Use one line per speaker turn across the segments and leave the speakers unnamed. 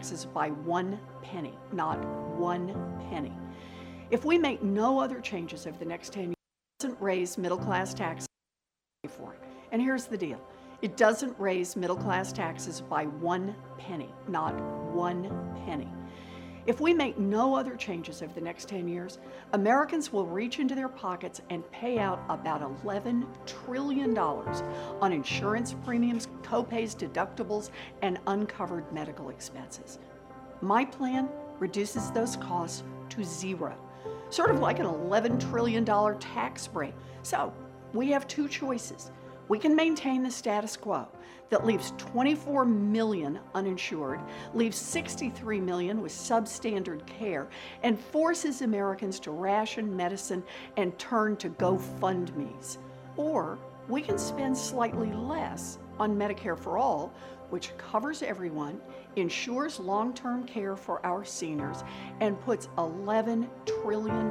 taxes by 1 penny, not 1 penny. If we make no other changes over the next 10 years, it doesn't raise middle-class taxes for it. And here's the deal. It doesn't raise middle-class taxes by 1 penny, not 1 penny. If we make no other changes over the next 10 years, Americans will reach into their pockets and pay out about $11 trillion on insurance premiums, copays, deductibles, and uncovered medical expenses. My plan reduces those costs to zero, sort of like an $11 trillion tax break. So we have two choices. We can maintain the status quo that leaves 24 million uninsured, leaves 63 million with substandard care, and forces Americans to ration medicine and turn to GoFundMes. Or we can spend slightly less on Medicare for All, which covers everyone, ensures long-term care for our seniors, and puts $11 trillion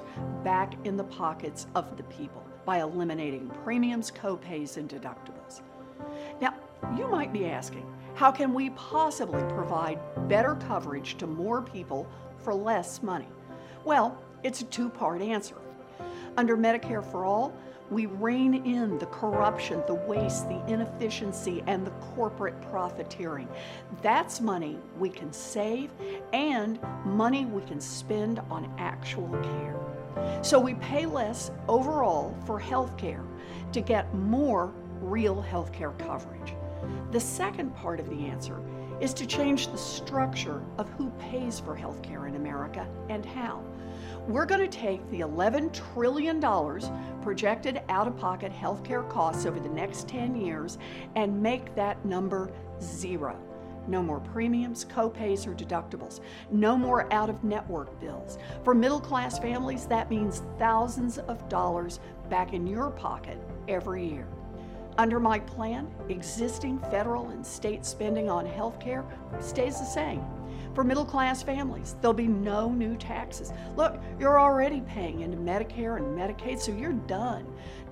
back in the pockets of the people by eliminating premiums, copays, and deductibles. Now, you might be asking, how can we possibly provide better coverage to more people for less money? Well, it's a two-part answer. Under Medicare for All, we rein in the corruption, the waste, the inefficiency, and the corporate profiteering. That's money we can save and money we can spend on actual care. So we pay less overall for health care to get more real health care coverage. The second part of the answer is to change the structure of who pays for health care in America and how. We're going to take the $11 trillion projected out-of-pocket health care costs over the next 10 years and make that number zero. No more premiums, copays, or deductibles. No more out-of-network bills. For middle-class families, that means thousands of dollars back in your pocket every year. Under my plan, existing federal and state spending on health care stays the same. For middle-class families, there'll be no new taxes. Look, you're already paying into Medicare and Medicaid, so you're done.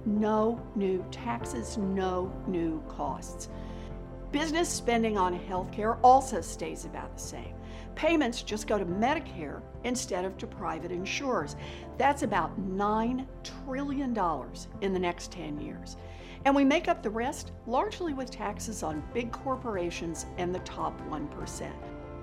No new taxes, no new costs. Business spending on healthcare also stays about the same. Payments just go to Medicare instead of to private insurers. That's about $9 trillion in the next 10 years. And we make up the rest largely with taxes on big corporations and the top 1%.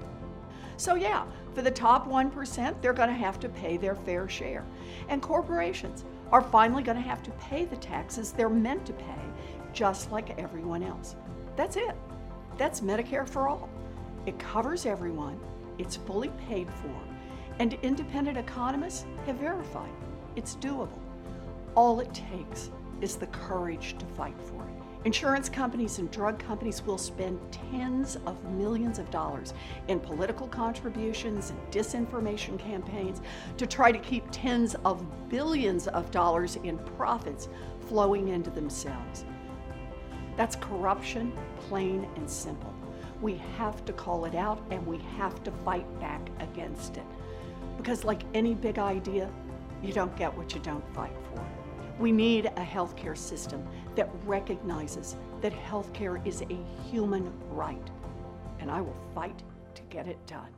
So yeah, for the top 1%, they're going to have to pay their fair share. And corporations are finally going to have to pay the taxes they're meant to pay, just like everyone else. That's it. That's Medicare for All. It covers everyone, it's fully paid for, and independent economists have verified it's doable. All it takes is the courage to fight for it. Insurance companies and drug companies will spend tens of millions of dollars in political contributions and disinformation campaigns to try to keep tens of billions of dollars in profits flowing into themselves. That's corruption, plain and simple. We have to call it out and we have to fight back against it. Because like any big idea, you don't get what you don't fight for. We need a healthcare system that recognizes that healthcare is a human right. And I will fight to get it done.